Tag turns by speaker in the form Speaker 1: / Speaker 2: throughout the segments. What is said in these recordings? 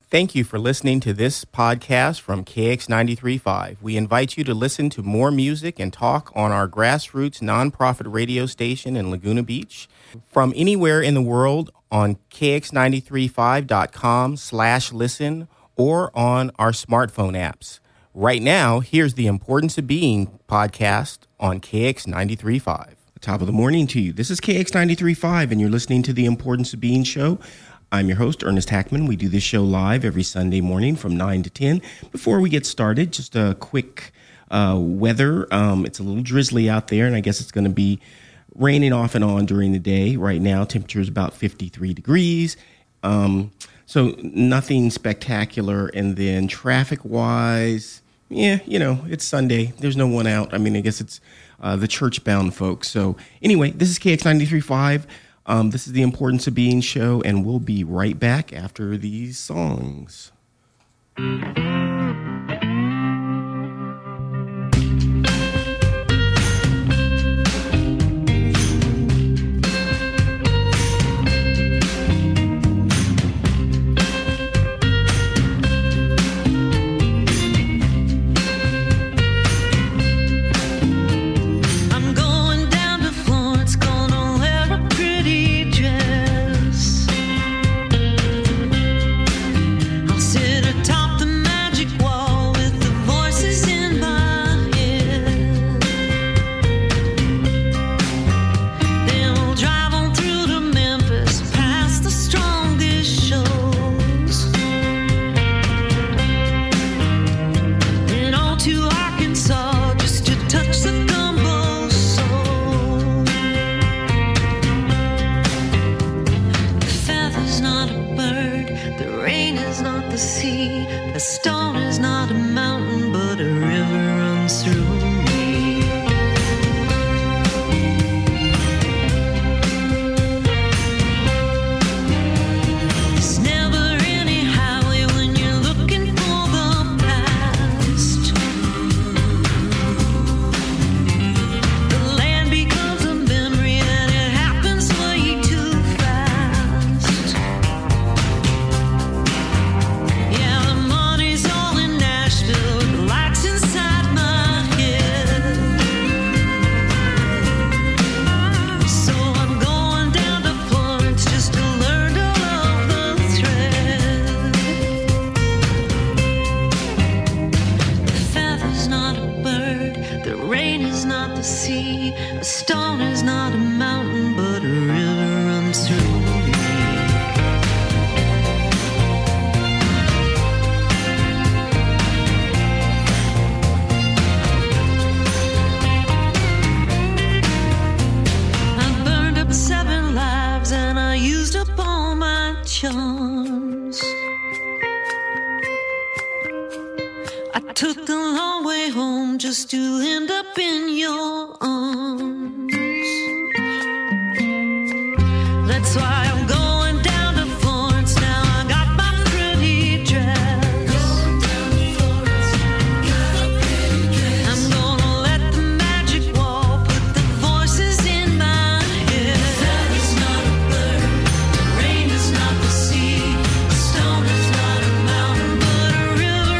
Speaker 1: Thank you for listening to this podcast from KX93.5. We invite you to listen to more music and talk on our grassroots nonprofit radio station in Laguna Beach from anywhere in the world on kx935.com/listen or on our smartphone apps. Right now, here's the Importance of Being podcast on KX93.5. Top of the morning to you. This is KX93.5 and you're listening to the Importance of Being show. I'm your host, Ernest Hackman. We do this show live every Sunday morning from 9 to 10. Before we get started, just a quick weather. It's a little drizzly out there, and I guess it's going to be raining off and on during the day. Right now, temperature is about 53 degrees. So nothing spectacular. And then traffic-wise, it's Sunday. There's no one out. I guess it's the church-bound folks. So anyway, this is KX93.5. This is the Importance of Being show, and we'll be right back after these songs.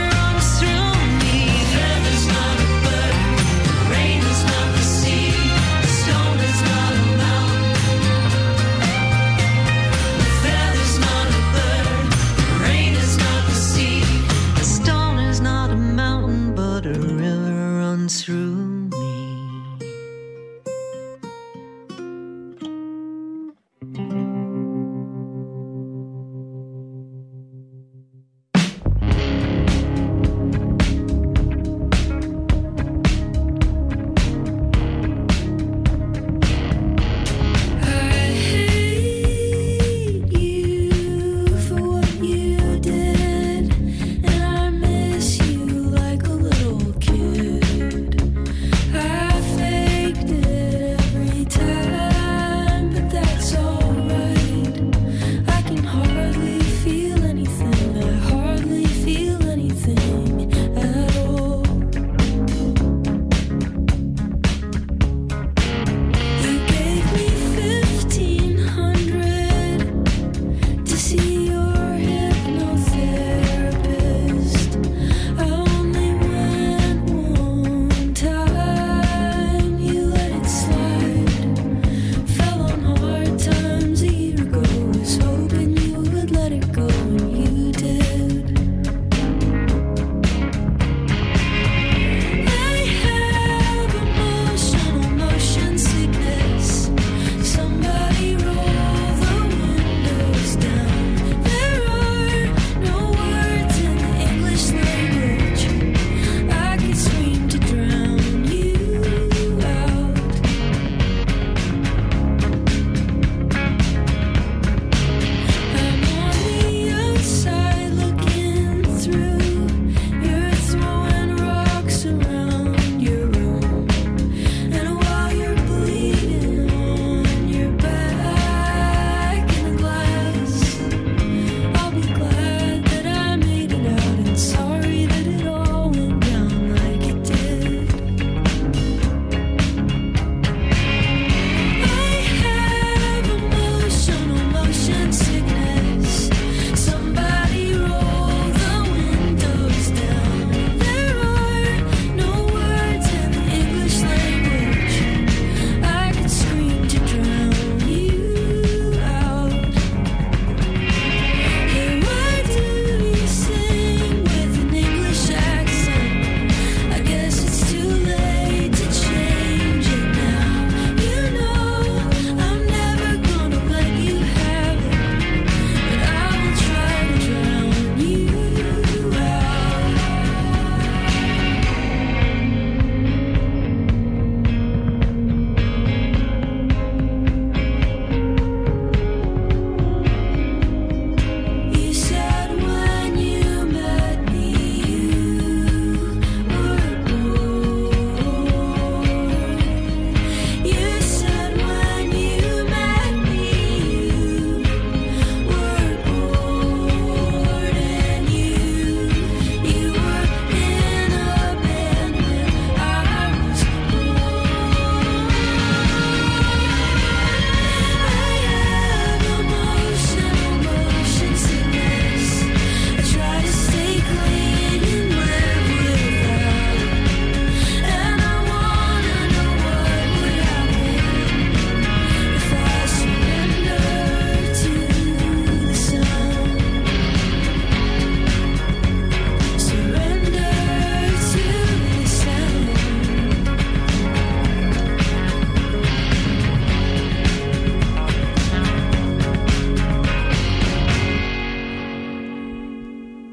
Speaker 2: Rain is not the sea.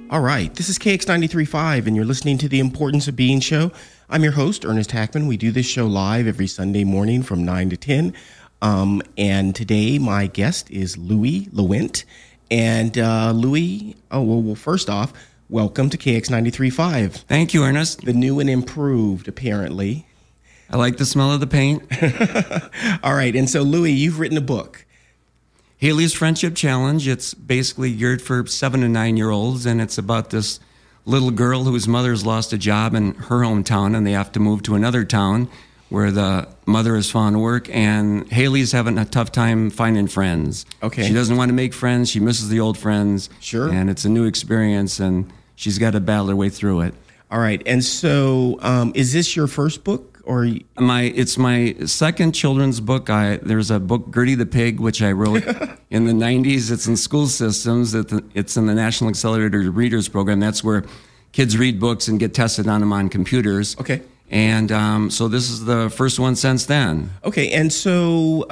Speaker 1: All right, this is KX93.5, and you're listening to the Importance of Being show. I'm your host, Ernest Hackman. We do this show live every Sunday morning from 9 to 10. And today, my guest is Louis Lewent. And Louis, first off, welcome to KX93.5.
Speaker 2: Thank you, Ernest.
Speaker 1: The new and improved, apparently.
Speaker 2: I like the smell of the paint.
Speaker 1: All right, and so, Louis, you've written a book.
Speaker 2: Haley's Friendship Challenge. It's basically geared for 7 to 9-year-olds, and it's about this little girl whose mother's lost a job in her hometown, and they have to move to another town where the mother has found work, and Haley's having a tough time finding friends.
Speaker 1: Okay.
Speaker 2: She doesn't want to make friends. She misses the old friends.
Speaker 1: Sure.
Speaker 2: And it's a new experience, and she's got to battle her way through it.
Speaker 1: All right, and so is this your first book? Or
Speaker 2: It's my second children's book. There's a book, Gertie the Pig, which I wrote in the 90s. It's in school systems. It's in the National Accelerator Readers Program. That's where kids read books and get tested on them on computers.
Speaker 1: Okay.
Speaker 2: And so this is the first one since then.
Speaker 1: Okay, and so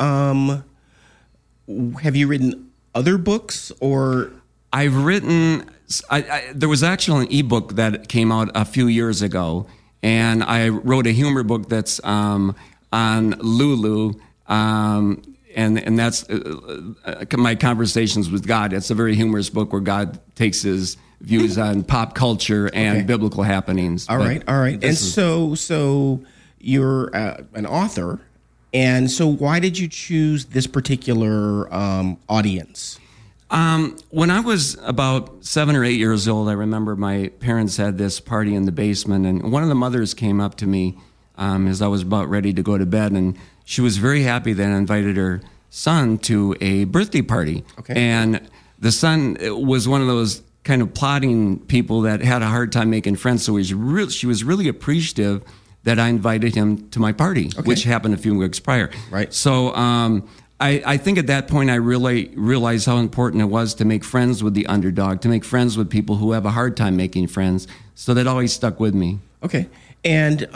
Speaker 1: have you written other books or?
Speaker 2: I've written, there was actually an ebook that came out a few years ago. And I wrote a humor book that's on Lulu, and that's my Conversations with God. It's a very humorous book where God takes his views on pop culture and biblical happenings.
Speaker 1: All right. And so you're an author, and so why did you choose this particular audience?
Speaker 2: When I was about 7 or 8 years old, I remember my parents had this party in the basement, and one of the mothers came up to me as I was about ready to go to bed, and she was very happy that I invited her son to a birthday party.
Speaker 1: Okay.
Speaker 2: And the son was one of those kind of plotting people that had a hard time making friends, so she was really appreciative that I invited him to my party, which happened a few weeks prior.
Speaker 1: Right.
Speaker 2: So I think at that point I really realized how important it was to make friends with the underdog, to make friends with people who have a hard time making friends. So that always stuck with me.
Speaker 1: Okay. And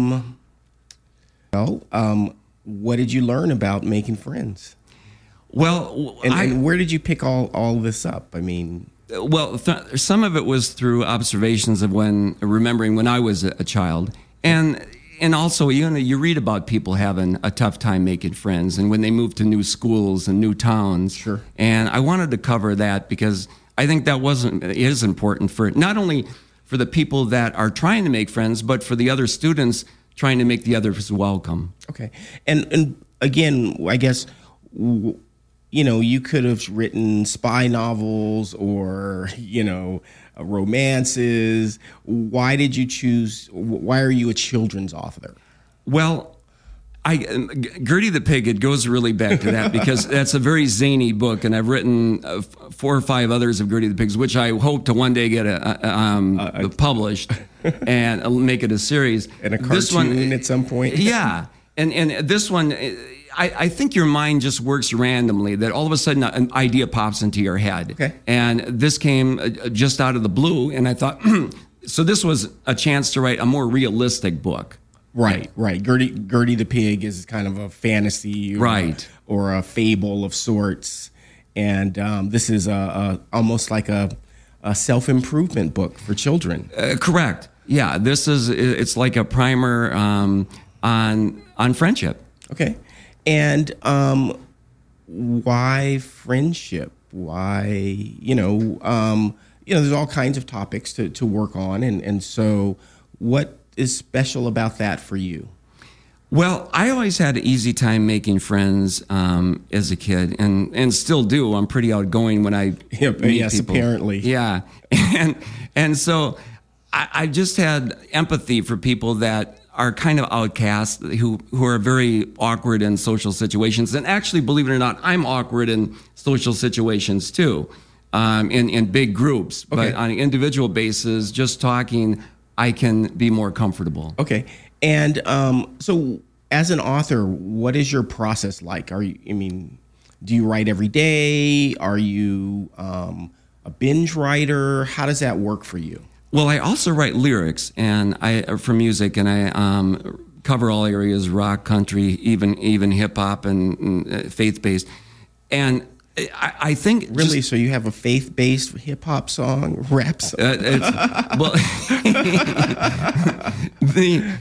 Speaker 1: what did you learn about making friends?
Speaker 2: Well,
Speaker 1: and where did you pick all this up? I mean,
Speaker 2: well, some of it was through observations of remembering when I was a child, and also, you read about people having a tough time making friends and when they move to new schools and new towns.
Speaker 1: Sure.
Speaker 2: And I wanted to cover that because I think that is important for not only for the people that are trying to make friends, but for the other students trying to make the others welcome.
Speaker 1: Okay. And again, I guess, you could have written spy novels or, romances. Why did you choose? Why are you a children's author?
Speaker 2: Well, Gertie the Pig, it goes really back to that because that's a very zany book, and I've written 4 or 5 others of Gertie the Pigs, which I hope to one day get published and make it a series.
Speaker 1: And a cartoon at some point.
Speaker 2: Yeah, and this one, I think your mind just works randomly, that all of a sudden an idea pops into your head.
Speaker 1: Okay.
Speaker 2: And this came just out of the blue, and I thought, so this was a chance to write a more realistic book.
Speaker 1: Right. Gertie the Pig is kind of a fantasy or a fable of sorts. And this is almost like a self-improvement book for children.
Speaker 2: Correct. Yeah, it's like a primer on friendship.
Speaker 1: Okay. And why friendship? Why, there's all kinds of topics to work on. And so what is special about that for you?
Speaker 2: Well, I always had an easy time making friends as a kid, and still do. I'm pretty outgoing when I meet people.
Speaker 1: Apparently.
Speaker 2: Yeah. And so I just had empathy for people that are kind of outcasts, who are very awkward in social situations. And actually, believe it or not, I'm awkward in social situations too, in big groups.
Speaker 1: Okay.
Speaker 2: But on an individual basis, just talking, I can be more comfortable.
Speaker 1: Okay. And so as an author, what is your process like? Do you write every day? Are you a binge writer? How does that work for you?
Speaker 2: Well, I also write lyrics for music, and I cover all areas: rock, country, even hip hop and faith based. And I think
Speaker 1: really. So you have a faith-based hip hop song, rap song.
Speaker 2: Well, the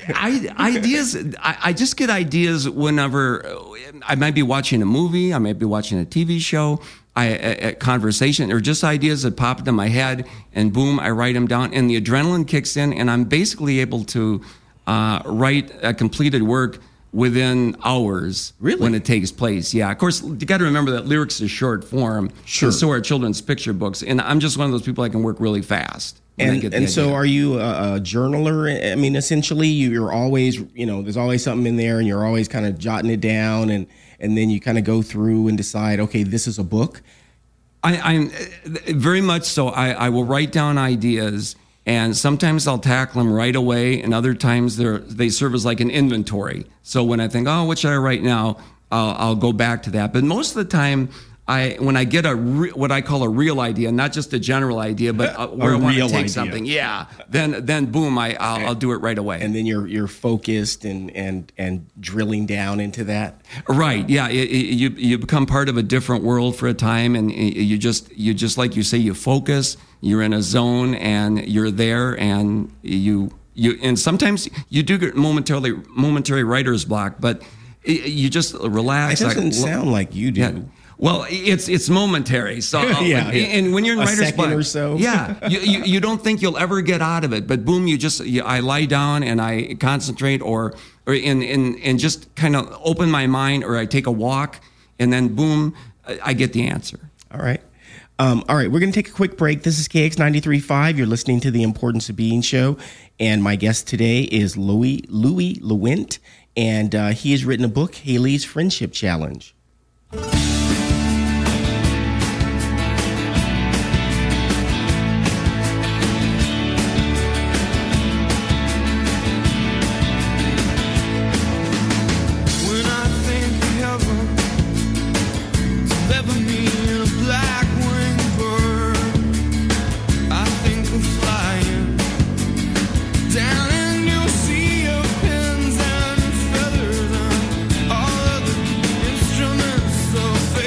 Speaker 2: ideas. I just get ideas whenever I might be watching a movie, I might be watching a TV show, a conversation, or just ideas that pop into my head, and boom, I write them down, and the adrenaline kicks in, and I'm basically able to write a completed work within hours.
Speaker 1: Really?
Speaker 2: When it takes place. Yeah, of course, you got to remember that lyrics is short form.
Speaker 1: Sure.
Speaker 2: And so are children's picture books. And I'm just one of those people that can work really fast.
Speaker 1: And so are you a journaler? I mean, essentially, you're always, there's always something in there, and you're always kind of jotting it down, and then you kind of go through and decide, okay, this is a book?
Speaker 2: I'm very much so. I will write down ideas, and sometimes I'll tackle them right away, and other times they serve as like an inventory. So when I think, oh, what should I write now, I'll go back to that. But most of the time, when I get what I call a real idea, not just a general idea, but where I want to take something, then boom, I'll do it right away.
Speaker 1: And then you're focused and drilling down into that.
Speaker 2: Right? Yeah. You become part of a different world for a time, and you just like you say, you focus. You're in a zone, and you're there, and you and sometimes you do get momentary writer's block, but you just relax.
Speaker 1: It doesn't sound like you do.
Speaker 2: Yeah. Well, it's momentary. So and when you're in writer's block,
Speaker 1: or so.
Speaker 2: you don't think you'll ever get out of it, but boom, I lie down and I concentrate, or just kind of open my mind, or I take a walk, and then boom, I get the answer.
Speaker 1: All right. We're going to take a quick break. This is KX 93.5. You're listening to The Importance of Being show, and my guest today is Louis Lewint, and he has written a book, Haley's Friendship Challenge.
Speaker 3: So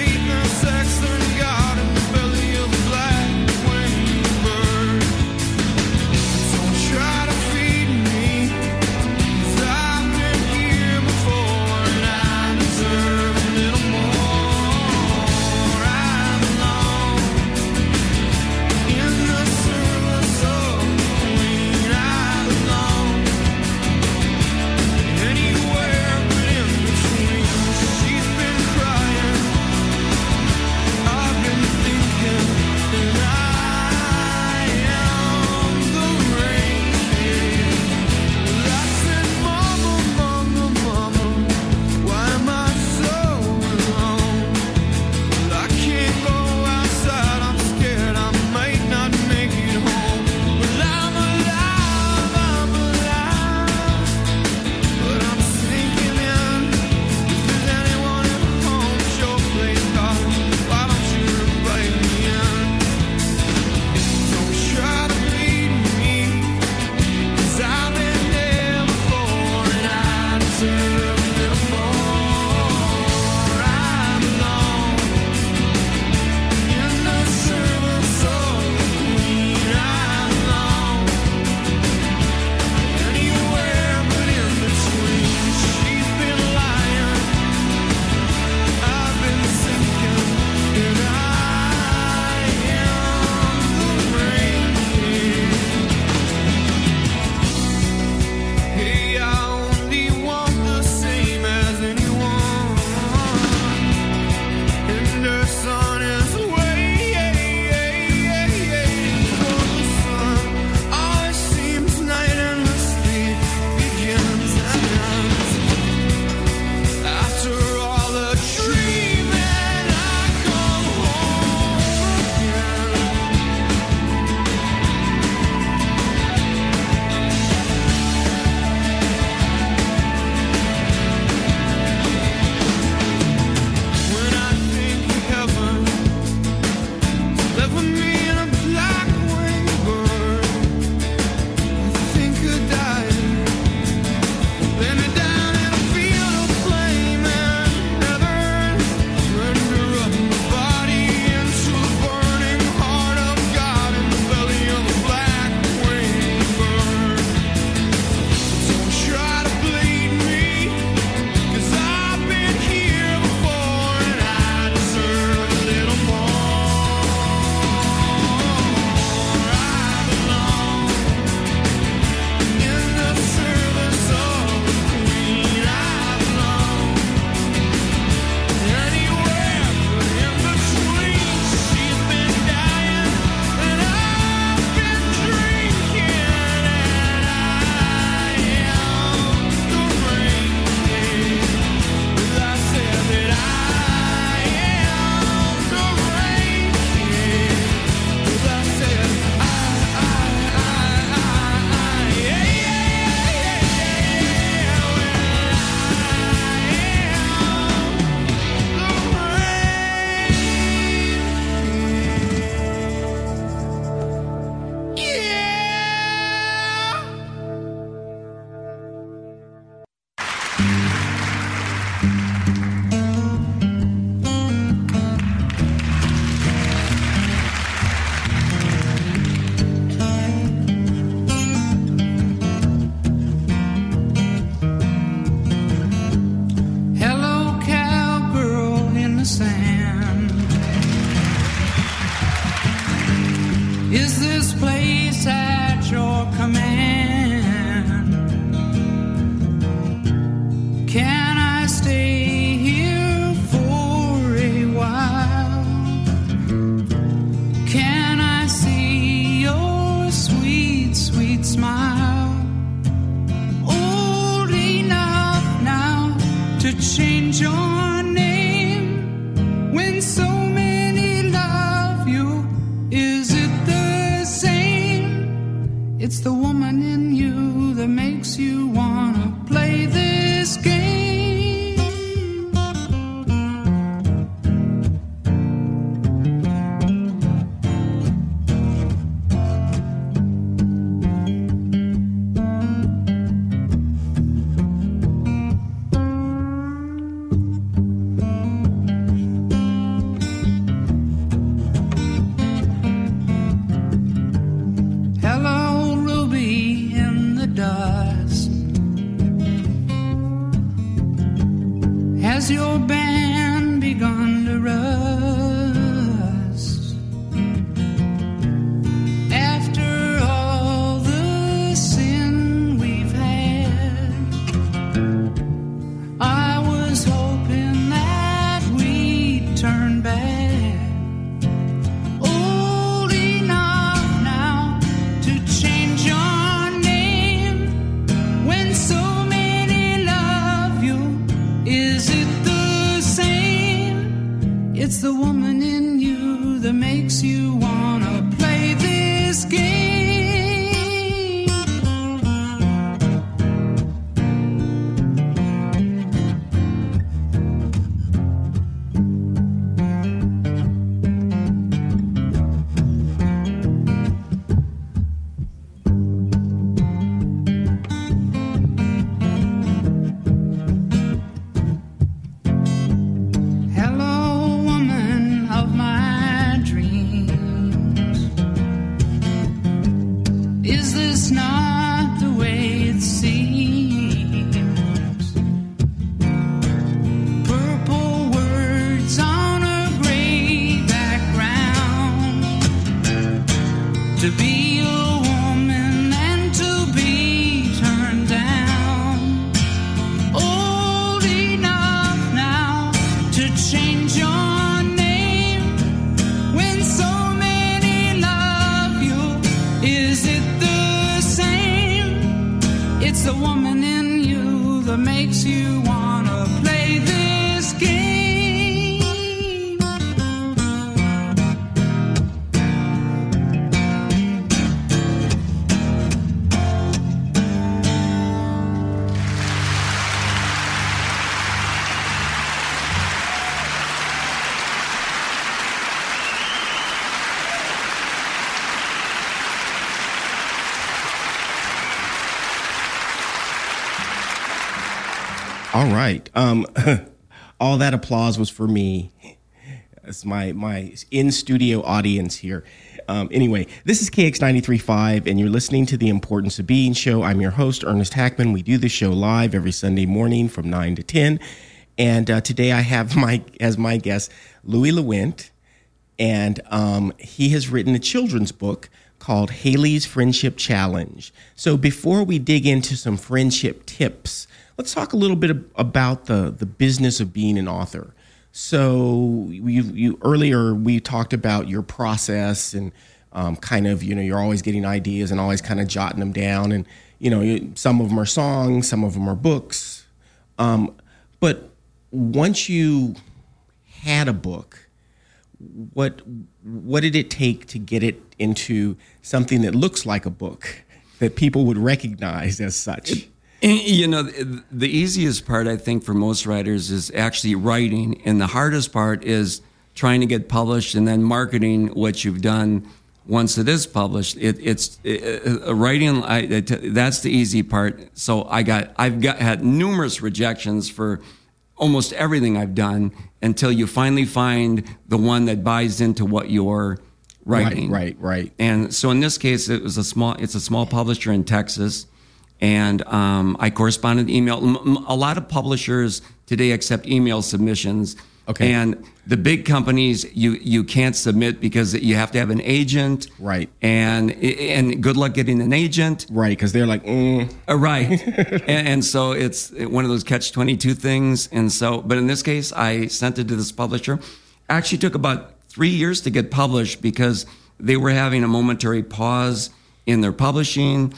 Speaker 3: It's the woman in you that makes you wanna play this game. Has your band begun to rust? After all the sin we've had, I was hoping that we'd turn back. Old enough now to change your name when so many love you. Is it the same? It's the woman in you that makes you wanna play this game. Is this not the way it seems? Purple words on a gray background. To be a woman and to be turned down. Old enough now to change your name when so many love you. Is it it's the woman in you that makes you wanna play this game.
Speaker 1: All right. All that applause was for me. It's my in-studio audience here. Anyway, this is KX93.5, and you're listening to The Importance of Being show. I'm your host, Ernest Hackman. We do this show live every Sunday morning from 9 to 10. And today I have as my guest, Louis Lewent, and he has written a children's book called Haley's Friendship Challenge. So before we dig into some friendship tips, let's talk a little bit about the business of being an author. So you earlier we talked about your process and kind of, you're always getting ideas and always kind of jotting them down. And, some of them are songs, some of them are books. But once you had a book, what did it take to get it into something that looks like a book that people would recognize as such?
Speaker 2: The easiest part, I think, for most writers is actually writing, and the hardest part is trying to get published and then marketing what you've done once it is published. It's writing. That's the easy part. So I've had numerous rejections for almost everything I've done until you finally find the one that buys into what you're writing.
Speaker 1: Right.
Speaker 2: And so in this case, it's a small publisher in Texas. And I corresponded email. A lot of publishers today accept email submissions.
Speaker 1: Okay.
Speaker 2: And the big companies, you can't submit because you have to have an agent.
Speaker 1: Right.
Speaker 2: And good luck getting an agent.
Speaker 1: Right, because they're like,
Speaker 2: Right. and so it's one of those catch-22 things. And so, but in this case, I sent it to this publisher. Actually took about 3 years to get published because they were having a momentary pause in their publishing.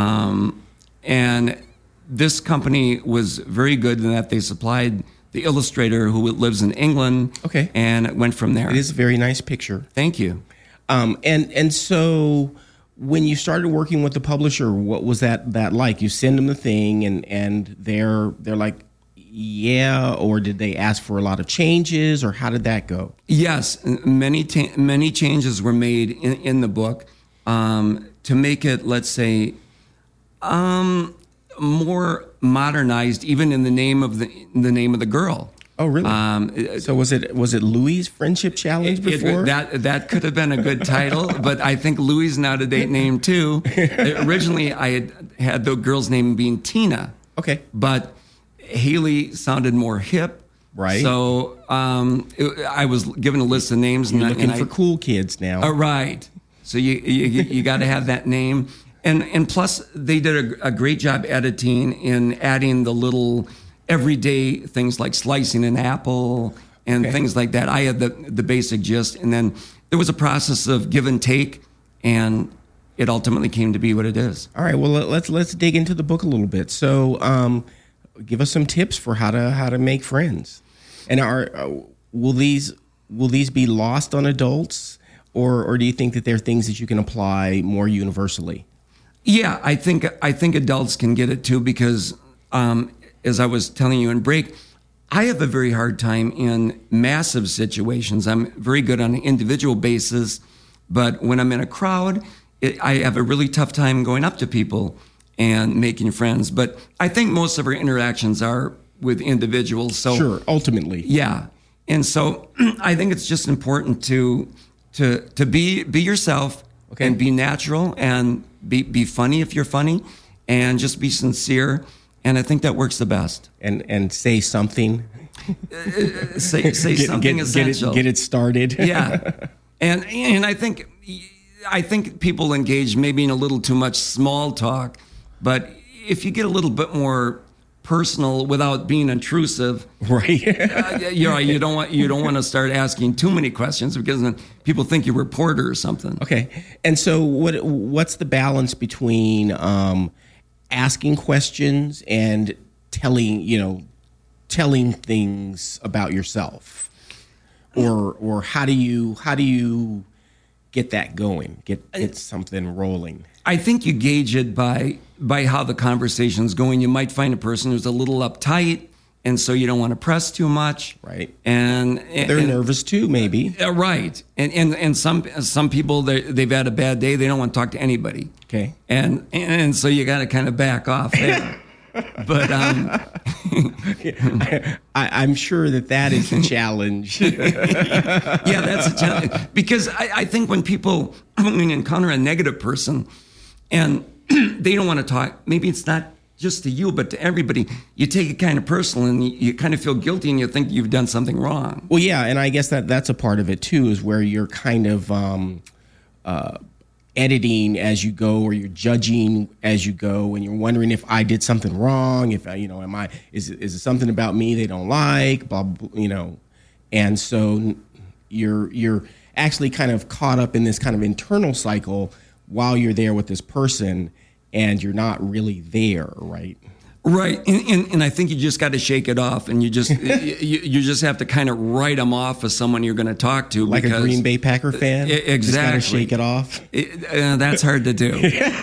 Speaker 2: And this company was very good in that they supplied the illustrator who lives in England.
Speaker 1: Okay.
Speaker 2: And it went from there.
Speaker 1: It is a very nice picture.
Speaker 2: Thank you.
Speaker 1: And so when you started working with the publisher, what was that like? You send them the thing, and they're like, yeah, or did they ask for a lot of changes, or how did that go?
Speaker 2: Yes, many changes were made in the book to make it, let's say, more modernized, even in the name of the girl.
Speaker 1: Oh, really? So was it Louis' Friendship Challenge before?
Speaker 2: That could have been a good title, but I think Louis is an out-of-date name too. Originally, I had the girl's name being Tina.
Speaker 1: Okay.
Speaker 2: But Haley sounded more hip.
Speaker 1: Right.
Speaker 2: So I was given a list of names.
Speaker 1: You're looking for cool kids now.
Speaker 2: Right. So you got to have that name. And plus, they did a great job editing in adding the little everyday things like slicing an apple and things like that. I had the basic gist, and then there was a process of give and take, and it ultimately came to be what it is.
Speaker 1: All right. Well, let's dig into the book a little bit. So, give us some tips for how to make friends. And will these be lost on adults, or do you think that they're things that you can apply more universally?
Speaker 2: Yeah, I think adults can get it too, because as I was telling you in break, I have a very hard time in massive situations. I'm very good on an individual basis, but when I'm in a crowd, I have a really tough time going up to people and making friends. But I think most of our interactions are with individuals. So
Speaker 1: sure, ultimately.
Speaker 2: Yeah. And so I think it's just important to be yourself, and be natural, and be funny if you're funny, and just be sincere. And I think that works the best.
Speaker 1: And say something.
Speaker 2: Say something essential.
Speaker 1: Get it started.
Speaker 2: Yeah. And I think people engage maybe in a little too much small talk, but if you get a little bit more personal without being intrusive,
Speaker 1: right?
Speaker 2: You don't want to start asking too many questions, because then people think you're a reporter or something.
Speaker 1: Okay. And so what's the balance between asking questions and telling things about yourself, or how do you get that going, get something rolling?
Speaker 2: I think you gauge it by how the conversation's going. You might find a person who's a little uptight, and so you don't want to press too much.
Speaker 1: Right.
Speaker 2: And
Speaker 1: they're nervous too, maybe.
Speaker 2: Right. And some people, they've had a bad day. They don't want to talk to anybody.
Speaker 1: Okay.
Speaker 2: And so you got to kind of back off there. But
Speaker 1: I'm sure that is a challenge.
Speaker 2: Yeah, that's a challenge, because I think when people encounter a negative person and they don't want to talk, maybe it's not just to you, but to everybody, you take it kind of personal, and you kind of feel guilty, and you think you've done something wrong.
Speaker 1: Well, yeah, and I guess that's a part of it too, is where you're kind of editing as you go, or you're judging as you go, and you're wondering if I did something wrong, if is it something about me they don't like, blah, blah, and so you're actually kind of caught up in this kind of internal cycle while you're there with this person, and you're not really there, right?
Speaker 2: Right, and I think you just got to shake it off, and you just you just have to kind of write them off as someone you're going to talk to,
Speaker 1: like
Speaker 2: because,
Speaker 1: a Green Bay Packer fan.
Speaker 2: Exactly,
Speaker 1: just got to shake it off.
Speaker 2: That's hard to do.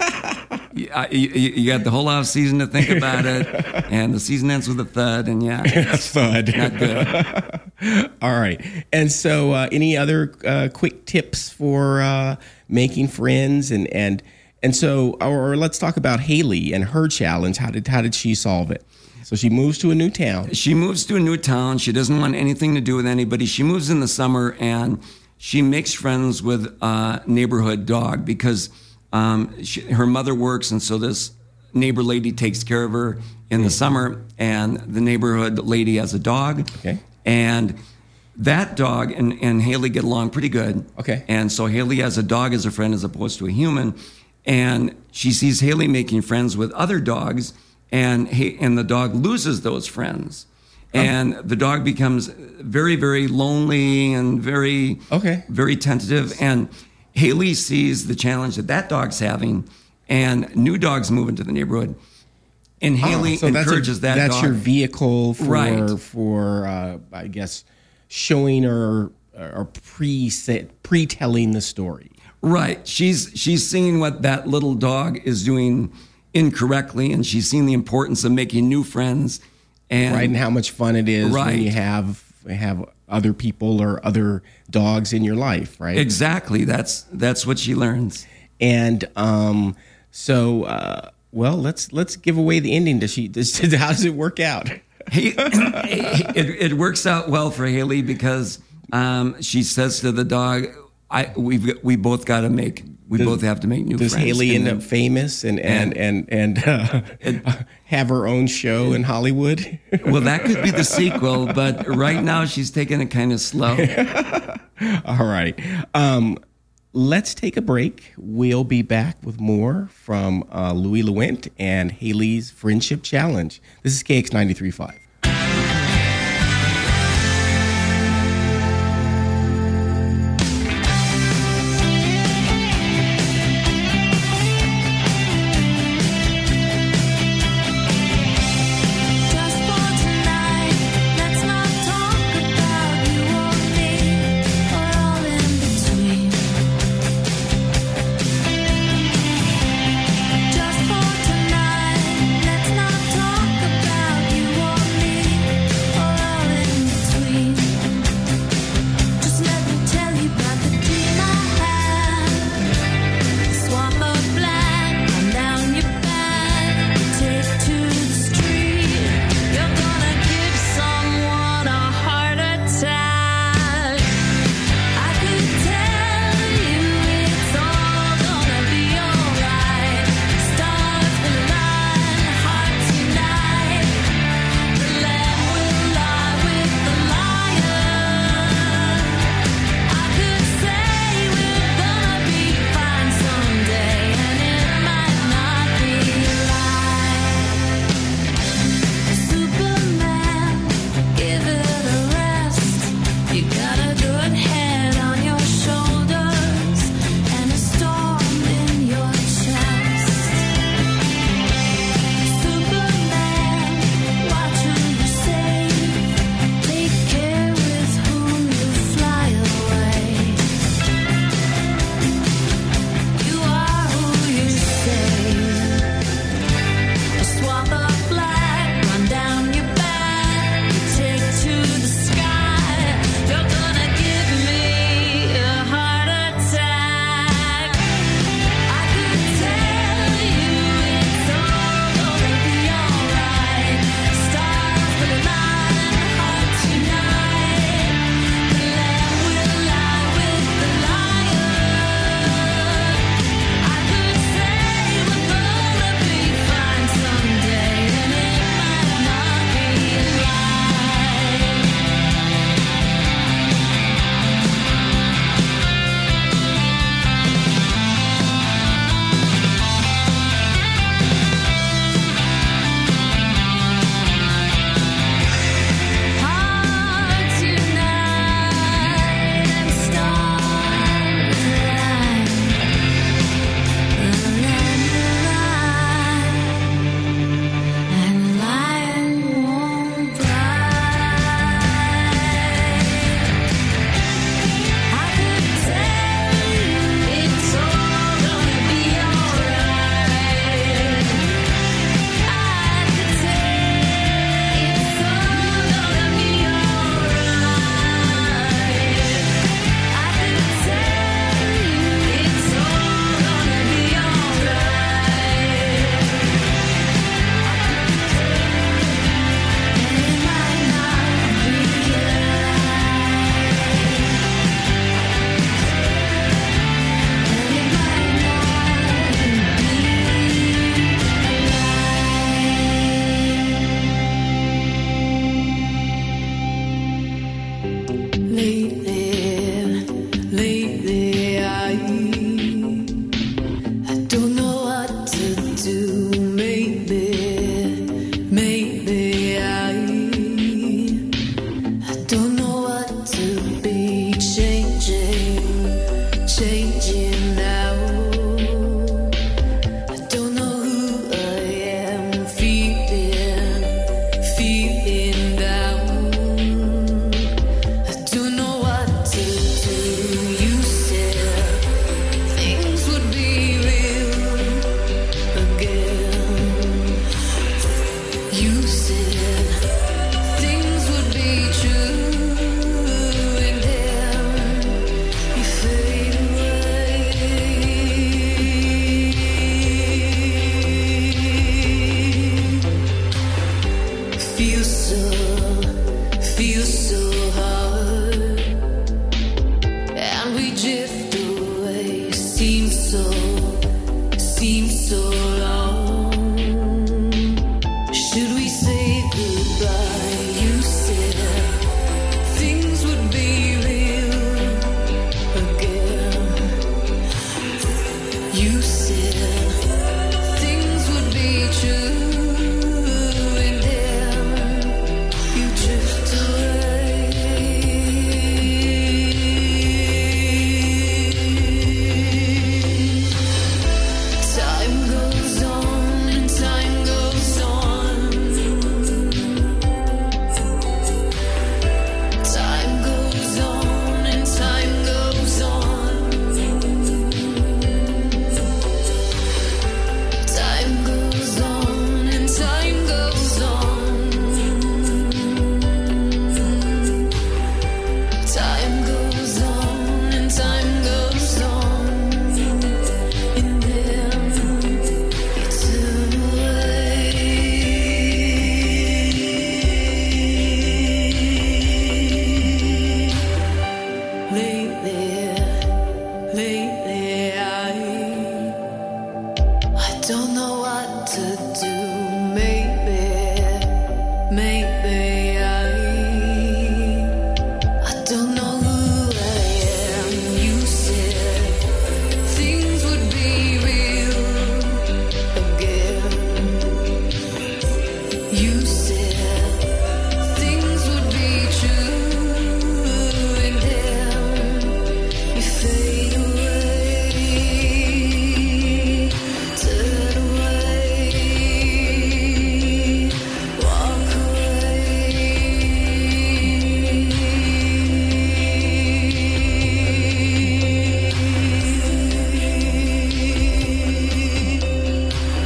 Speaker 2: You got the whole off season to think about it, and the season ends with a thud, and
Speaker 1: thud,
Speaker 2: not good.
Speaker 1: All right, and so any other quick tips for making friends and so, or let's talk about Haley and her challenge. How did she solve it? So she moves to a new town.
Speaker 2: She moves to a new town. She doesn't want anything to do with anybody. She moves in the summer, and she makes friends with a neighborhood dog, because her mother works, and so this neighbor lady takes care of her in the summer, and the neighborhood lady has a dog.
Speaker 1: Okay.
Speaker 2: And that dog and Haley get along pretty good.
Speaker 1: Okay.
Speaker 2: And so Haley has a dog as a friend as opposed to a human. And she sees Haley making friends with other dogs, and the dog loses those friends. And the dog becomes very, very lonely and very tentative. And Haley sees the challenge that dog's having, and new dogs move into the neighborhood. And Haley encourages that dog.
Speaker 1: That's your vehicle for,
Speaker 2: right,
Speaker 1: for I guess, showing or pre-telling the story.
Speaker 2: Right. She's seeing what that little dog is doing incorrectly, and she's seeing the importance of making new friends.
Speaker 1: And how much fun it is when you have other people or other dogs in your life, right?
Speaker 2: Exactly. That's what she learns.
Speaker 1: And well, let's give away the ending. How does it work out?
Speaker 2: It works out well for Haley because she says to the dog, we both have to make new friends.
Speaker 1: Does Haley end up famous and have her own show in Hollywood?
Speaker 2: Well, that could be the sequel, but right now she's taking it kind of slow.
Speaker 1: All right. Let's take a break. We'll be back with more from Louis Lewent and Haley's Friendship Challenge. This is KX 93.5.
Speaker 4: seems so long. Should we say goodbye? You said things would be real again. You said things would be true, and then you drift away. Time goes on and time goes on. Time goes on and time goes on. Time goes on and time goes on. Time goes on and time goes on. And then you turn away. Lately, I don't know what to do. Maybe I don't know who I am. You said things would be real again. You said things would be true, and then you fade away, turn away, walk away.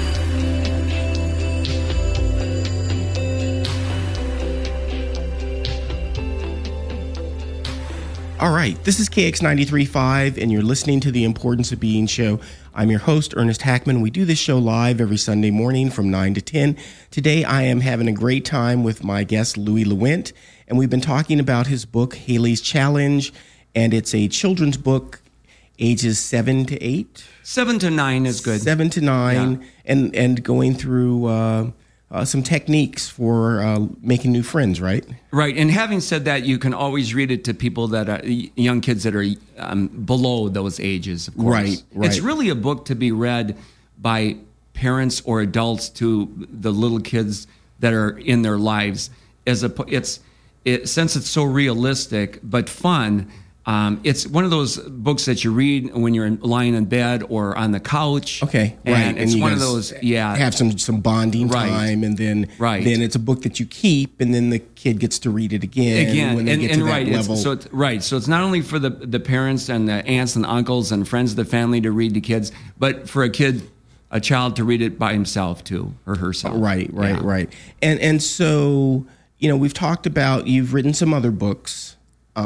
Speaker 1: All right, this is KX 93.5, and you're listening to the Importance of Being show. I'm your host, Ernest Hackman. We do this show live every Sunday morning from 9 to 10. Today, I am having a great time with my guest, Louis Lewent, and we've been talking about his book, Haley's Challenge, and it's a children's book, ages 7 to 8.
Speaker 2: 7 to 9 is good.
Speaker 1: 7 to 9,
Speaker 2: Yeah.
Speaker 1: and going through some techniques for making new friends, right?
Speaker 2: Right, and having said that, you can always read it to people that are young kids that are below those ages, of course.
Speaker 1: Right.
Speaker 2: It's really a book to be read by parents or adults to the little kids that are in their lives. Since it's so realistic but fun. It's one of those books that you read when you're lying in bed or on the couch.
Speaker 1: Okay, right.
Speaker 2: And it's
Speaker 1: you
Speaker 2: one of
Speaker 1: guys
Speaker 2: those, yeah.
Speaker 1: have some bonding
Speaker 2: Right.
Speaker 1: time, and then
Speaker 2: Right.
Speaker 1: then it's a book that you keep, and then the kid gets to read it again when they get to that
Speaker 2: right.
Speaker 1: level.
Speaker 2: So it's not only for the parents and the aunts and uncles and friends of the family to read to kids, but for a child to read it by himself too, or herself.
Speaker 1: Right.
Speaker 2: Yeah.
Speaker 1: And so, we've talked about, you've written some other books,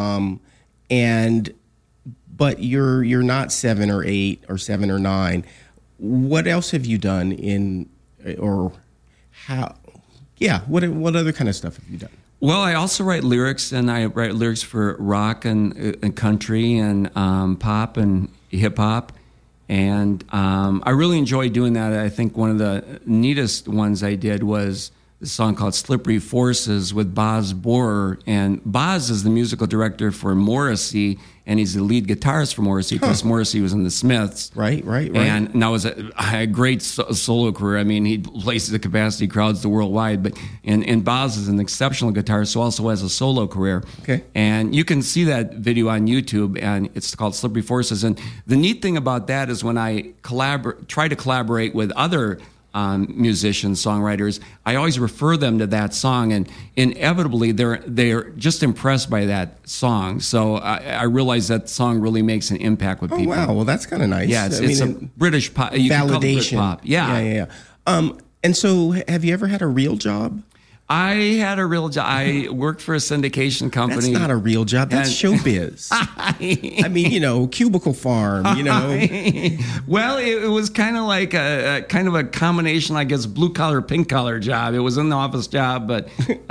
Speaker 1: but you're not 7 or 8 or 7 or 9. What else have you done what other kind of stuff have you done?
Speaker 2: Well, I also write lyrics, and I write lyrics for rock and country and pop and hip hop. And I really enjoy doing that. I think one of the neatest ones I did was a song called Slippery Forces with Boz Borer. And Boz is the musical director for Morrissey, and he's the lead guitarist for Morrissey, because Morrissey was in the Smiths.
Speaker 1: Right.
Speaker 2: And now was a great solo career. I mean, he plays the capacity crowds worldwide, but and Boz is an exceptional guitarist who also has a solo career.
Speaker 1: Okay.
Speaker 2: And you can see that video on YouTube, and it's called Slippery Forces. And the neat thing about that is when I try to collaborate with other musicians, songwriters, I always refer them to that song, and inevitably they're just impressed by that song. So I realize that song really makes an impact with people.
Speaker 1: Oh, wow. Well, that's kind of nice.
Speaker 2: Yeah, it's a British pop. You can call it
Speaker 1: validation.
Speaker 2: Brit pop. Yeah.
Speaker 1: And so, have you ever had a real job?
Speaker 2: I had a real job. I worked for a syndication company.
Speaker 1: That's not a real job. That's showbiz. I mean, Cubicle Farm,
Speaker 2: Well, it was kind of like a combination, I guess, blue collar, pink collar job. It was an office job, but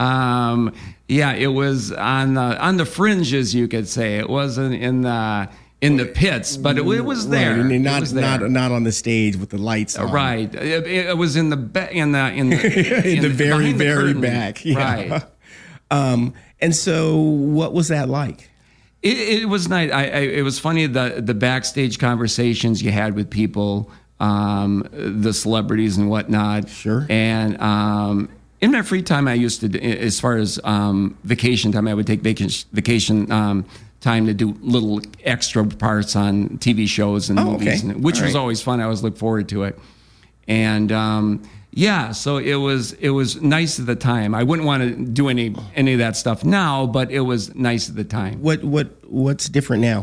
Speaker 2: it was on the fringes, you could say. It wasn't in the in the pits, but it was there.
Speaker 1: Right, and
Speaker 2: It
Speaker 1: not
Speaker 2: was there.
Speaker 1: not on the stage with the lights on.
Speaker 2: Right. It was in the
Speaker 1: in the very
Speaker 2: behind the
Speaker 1: very
Speaker 2: curtain.
Speaker 1: back. Yeah.
Speaker 2: Right.
Speaker 1: And so, what was that like?
Speaker 2: It was nice. It was funny the backstage conversations you had with people, the celebrities and whatnot.
Speaker 1: Sure.
Speaker 2: And in my free time, I used to, as far as vacation time, I would take vacation time to do little extra parts on TV shows and movies,
Speaker 1: okay.
Speaker 2: which
Speaker 1: All
Speaker 2: was
Speaker 1: right.
Speaker 2: always fun. I always looked forward to it. And so it was nice at the time. I wouldn't want to do any of that stuff now, but it was nice at the time.
Speaker 1: What's different now?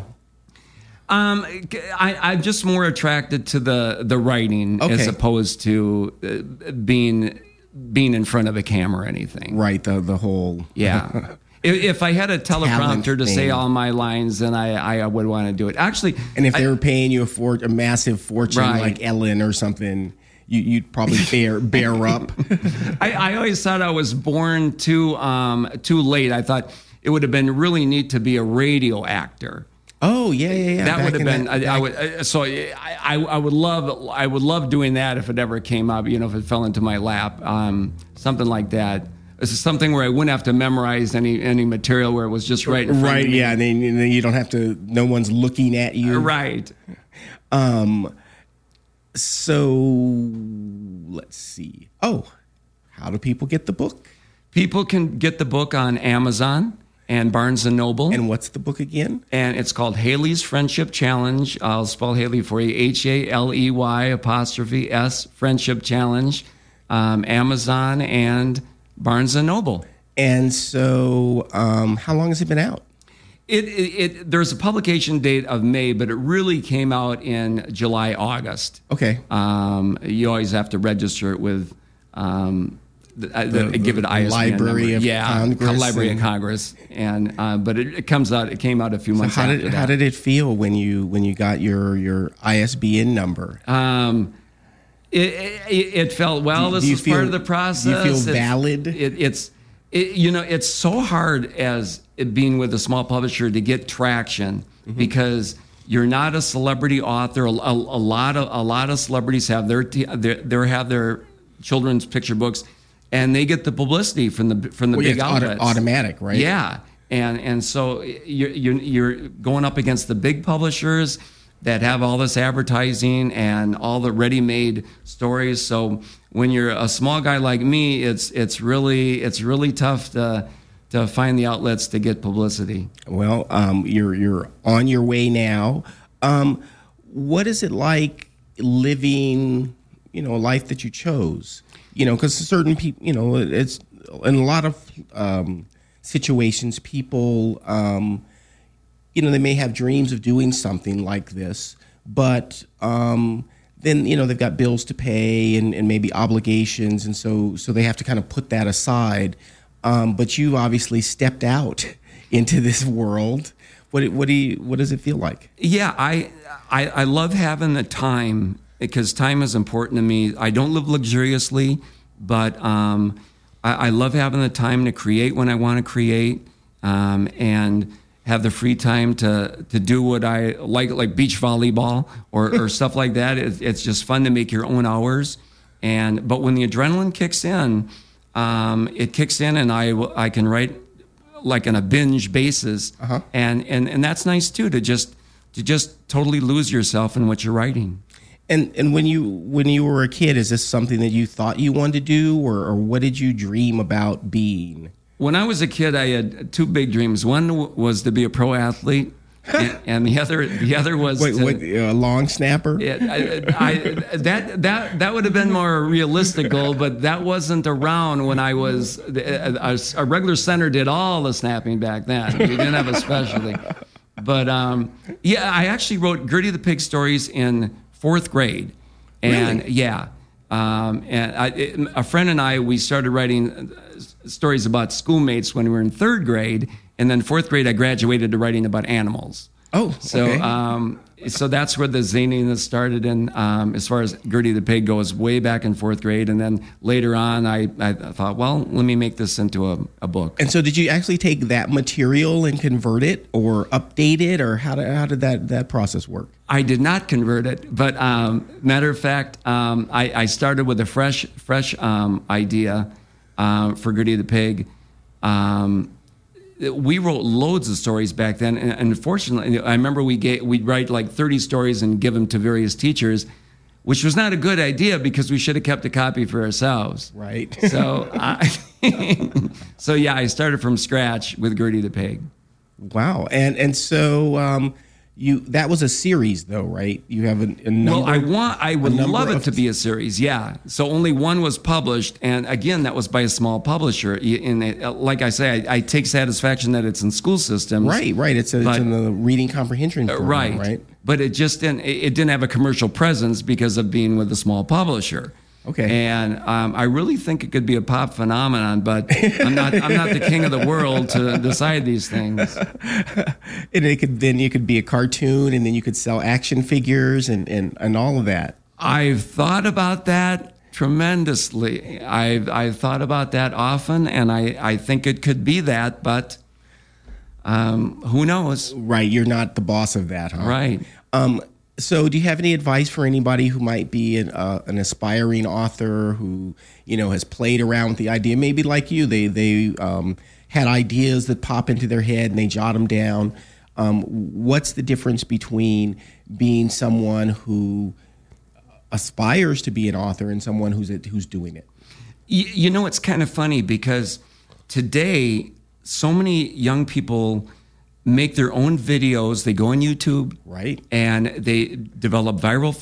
Speaker 2: I'm just more attracted to the writing as opposed to being in front of a camera or anything.
Speaker 1: Right, the whole
Speaker 2: Yeah. If I had a teleprompter to say
Speaker 1: thing.
Speaker 2: all my lines, then I would want to do it. Actually,
Speaker 1: And if they were paying you a massive fortune
Speaker 2: Right.
Speaker 1: like Ellen or something, you'd probably bear up.
Speaker 2: I always thought I was born too late. I thought it would have been really neat to be a radio actor.
Speaker 1: Oh yeah.
Speaker 2: That
Speaker 1: Back
Speaker 2: would have
Speaker 1: in
Speaker 2: been.
Speaker 1: that-
Speaker 2: I would. So I would love. I would love doing that if it ever came up. If it fell into my lap, something like that. This is something where I wouldn't have to memorize any material. Where it was just right in front
Speaker 1: Right,
Speaker 2: of me.
Speaker 1: yeah. And then you don't have to. No one's looking at you.
Speaker 2: Right.
Speaker 1: So let's see. Oh, how do people get the book?
Speaker 2: People can get the book on Amazon and Barnes and Noble.
Speaker 1: And what's the book again?
Speaker 2: And it's called Haley's Friendship Challenge. I'll spell Haley for you. HALEY' Friendship Challenge. Amazon and Barnes and Noble.
Speaker 1: And so, how long has it been out?
Speaker 2: There's a publication date of May, but it really came out in July, August.
Speaker 1: Okay.
Speaker 2: You always have to register it with give it ISBN
Speaker 1: Library
Speaker 2: number.
Speaker 1: of Congress
Speaker 2: Library
Speaker 1: and-
Speaker 2: of Congress, and but it comes out. It came out a few months
Speaker 1: How
Speaker 2: after
Speaker 1: did
Speaker 2: that.
Speaker 1: how did it feel when you got your ISBN number?
Speaker 2: It felt well.
Speaker 1: Do
Speaker 2: This
Speaker 1: you
Speaker 2: is part
Speaker 1: feel-
Speaker 2: of the process.
Speaker 1: do you feel valid?
Speaker 2: It's so hard as it being with a small publisher to get traction because you're not a celebrity author. A lot of celebrities have their children's picture books, and they get the publicity from the big
Speaker 1: It's
Speaker 2: outlets.
Speaker 1: automatic, right?
Speaker 2: Yeah, and so you're going up against the big publishers that have all this advertising and all the ready-made stories. So when you're a small guy like me, it's really tough to find the outlets to get publicity.
Speaker 1: Well, you're on your way now. What is it like living, a life that you chose? Because certain people, it's in a lot of situations, people, they may have dreams of doing something like this, but then they've got bills to pay and maybe obligations, and so they have to kind of put that aside. But you obviously stepped out into this world. What does it feel like?
Speaker 2: Yeah, I love having the time because time is important to me. I don't live luxuriously, but I love having the time to create when I want to create, and have the free time to do what I like beach volleyball or stuff like that. It's just fun to make your own hours. But when the adrenaline kicks in, it kicks in, and I can write like on a binge basis, and that's nice too to just totally lose yourself in what you're writing.
Speaker 1: And when you were a kid, is this something that you thought you wanted to do, or what did you dream about being?
Speaker 2: When I was a kid, I had two big dreams. One was to be a pro athlete, and the other was
Speaker 1: a long snapper?
Speaker 2: That would have been more realistical, but that wasn't around when I was a regular center. Did all the snapping back then. We didn't have a specialty, but I actually wrote Gertie the Pig stories in 4th grade, and
Speaker 1: Really?
Speaker 2: a friend and I, we started writing stories about schoolmates when we were in 3rd grade, and then 4th grade I graduated to writing about animals.
Speaker 1: Oh,
Speaker 2: So,
Speaker 1: okay.
Speaker 2: so that's where the zaniness started. And as far as Gertie the Pig goes, way back in 4th grade. And then later on, I thought, well, let me make this into a book.
Speaker 1: And so did you actually take that material and convert it or update it, or how did that process work?
Speaker 2: I did not convert it, but matter of fact, I started with a fresh idea for Gertie the Pig. We wrote loads of stories back then, and unfortunately, I remember we'd write like 30 stories and give them to various teachers, which was not a good idea because we should have kept a copy for ourselves.
Speaker 1: Right.
Speaker 2: So, so yeah, I started from scratch with Gertie the Pig.
Speaker 1: Wow. And so that was a series though, right? You have a number.
Speaker 2: Well, I would love it
Speaker 1: of-
Speaker 2: to be a series, yeah. So only one was published, and again, that was by a small publisher. Like I say, I take satisfaction that it's in school systems.
Speaker 1: Right. It's in the reading comprehension program, right?
Speaker 2: But it didn't have a commercial presence because of being with a small publisher.
Speaker 1: Okay.
Speaker 2: And I really think it could be a pop phenomenon, but I'm not the king of the world to decide these things.
Speaker 1: And you could be a cartoon, and then you could sell action figures and all of that.
Speaker 2: I've thought about that tremendously. I've thought about that often, and I think it could be that, but who knows?
Speaker 1: Right. You're not the boss of that, huh?
Speaker 2: Right.
Speaker 1: So do you have any advice for anybody who might be an aspiring author who, has played around with the idea? Maybe like you, they had ideas that pop into their head and they jot them down. What's the difference between being someone who aspires to be an author and someone who's doing it?
Speaker 2: It's kind of funny because today so many young people make their own videos. They go on YouTube,
Speaker 1: right,
Speaker 2: and they develop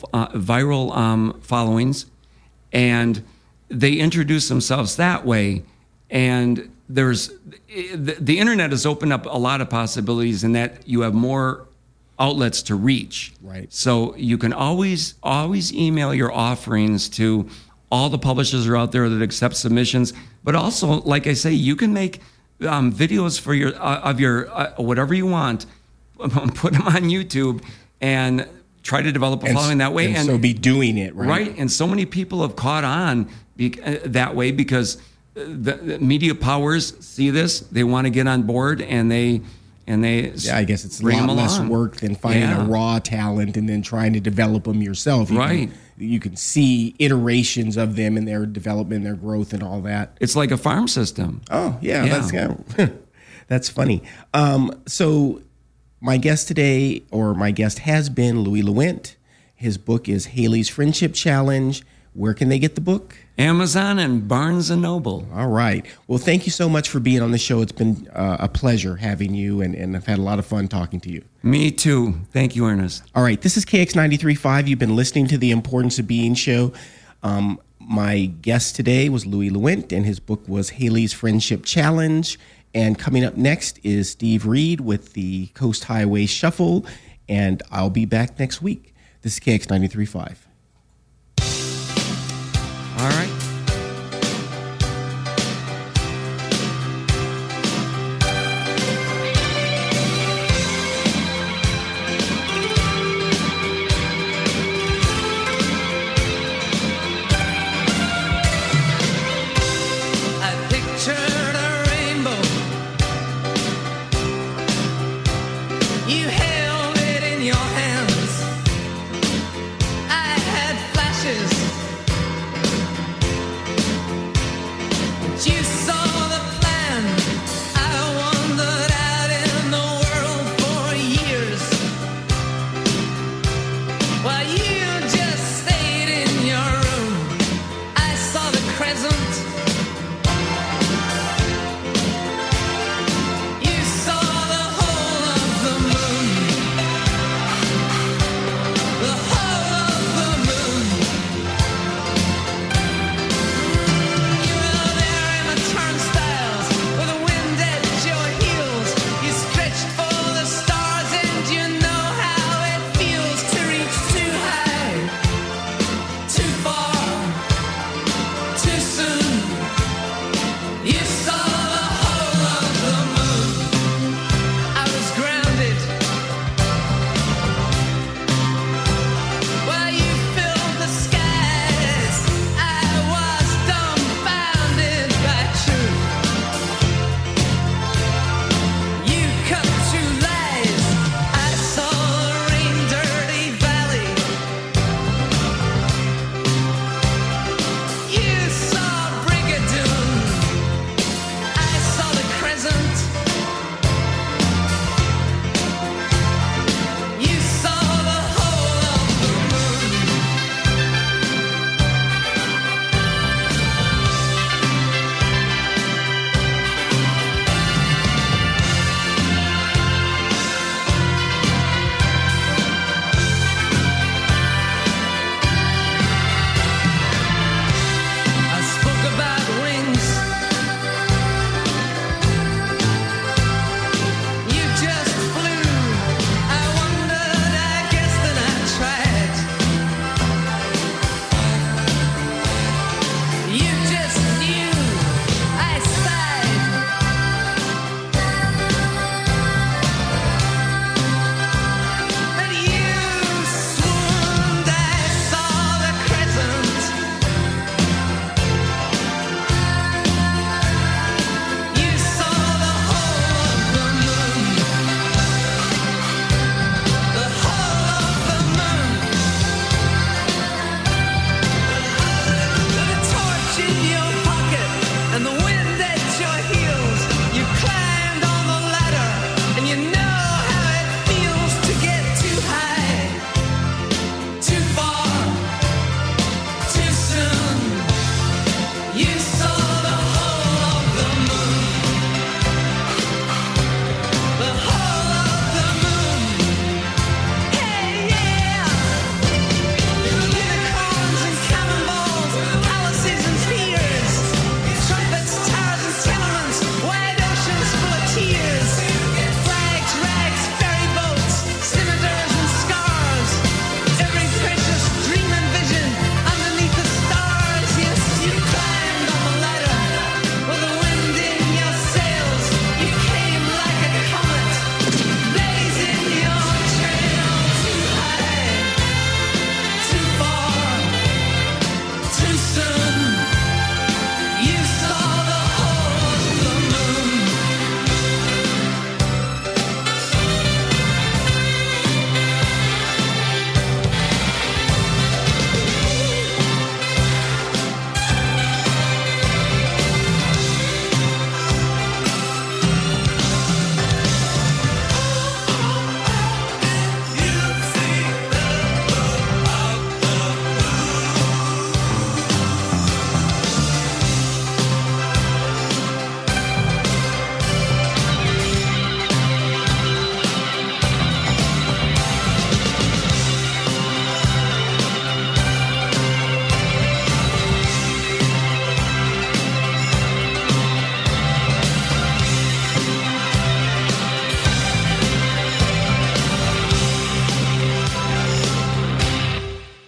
Speaker 2: viral followings, and they introduce themselves that way. And the internet has opened up a lot of possibilities in that you have more outlets to reach.
Speaker 1: Right.
Speaker 2: So you can always email your offerings to all the publishers are out there that accept submissions. But also, like I say, you can make videos for your whatever you want, put them on YouTube, and try to develop a following that way.
Speaker 1: And so be doing it, right?
Speaker 2: Right. And so many people have caught on that way because the media powers see this, they want to get on board, and they
Speaker 1: yeah, I guess it's a
Speaker 2: bring
Speaker 1: lot
Speaker 2: them
Speaker 1: less
Speaker 2: along.
Speaker 1: work than finding a raw talent and then trying to develop them yourself. You can see iterations of them and their development, their growth, and all that.
Speaker 2: It's like a farm system.
Speaker 1: Oh, yeah. That's funny. So my guest today, or my guest has been Louis Lewent. His book is Haley's Friendship Challenge. Where can they get the book?
Speaker 2: Amazon and Barnes & Noble.
Speaker 1: All right. Well, thank you so much for being on the show. It's been a pleasure having you, and I've had a lot of fun talking to you.
Speaker 2: Me too. Thank you, Ernest.
Speaker 1: All right. This is KX 93.5. You've been listening to the Importance of Being show. My guest today was Louis Lewent, and his book was Haley's Friendship Challenge. And coming up next is Steve Reed with the Coast Highway Shuffle, and I'll be back next week. This is KX 93.5.